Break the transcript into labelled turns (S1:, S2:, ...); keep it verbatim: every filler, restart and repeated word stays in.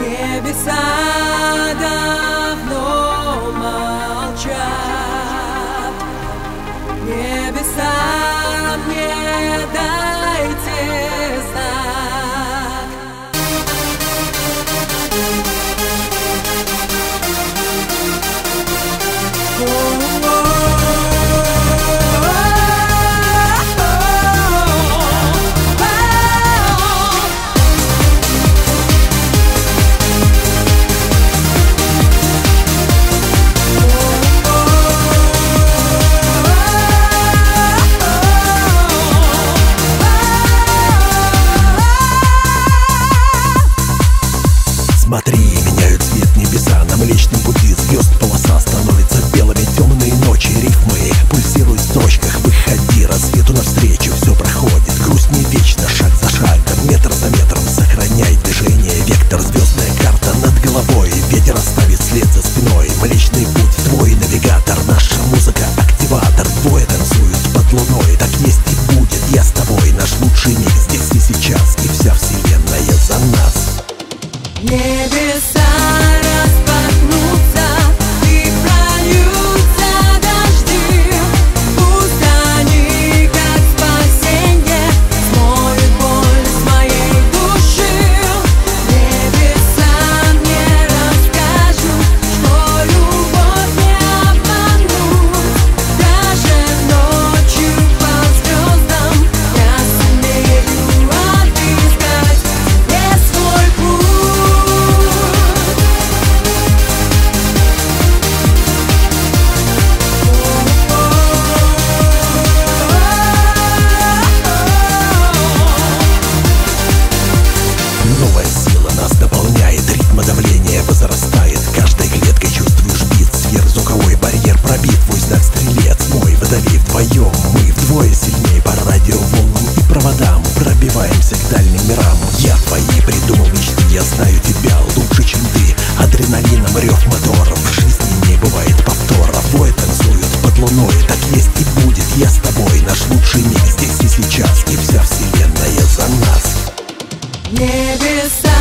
S1: Небеса давно молчат, небеса мне дайте знак.
S2: Смотри, меняют цвет небеса на Млечном пути звезд. Полоса становится белыми, темные ночи, рифмы пульсируют в строчках. Выходи рассвету навстречу, все проходит, грусть не вечна, шаг за шагом, метр за метром. Сохраняй движение, вектор, звездная карта над головой. Ветер оставит след за спиной, Млечный путь твой навигатор. Наша музыка активатор, двое танцуют под луной. Так есть и будет, я с тобой, наш лучший миг здесь и сейчас, и вся вселенная за нас.
S1: Небеса распахнутся и прольются дожди. Пусть они, как спасенье, смоют боль с моей души. Небеса мне расскажут, что любовь не обманут. Даже ночью по звездам я сумею отыскать тебе свой путь.
S2: Новая сила нас дополняет, ритма давления возрастает. Каждой клеткой чувствуешь бит, сверхзвуковой барьер пробит. Твой знак стрелец, мой водолей, вдвоем мы вдвое сильнее по радиоволнам и проводам. Пробиваемся к дальним мирам. Я твои придумал мечты, я знаю тебя лучше, чем ты. Адреналином рев моторов, в жизни не бывает повторов. Двое танцуют под луной, так есть и будет, я с тобой. Наш лучший миг здесь и сейчас, и вся вселенная за нас.
S1: Небеса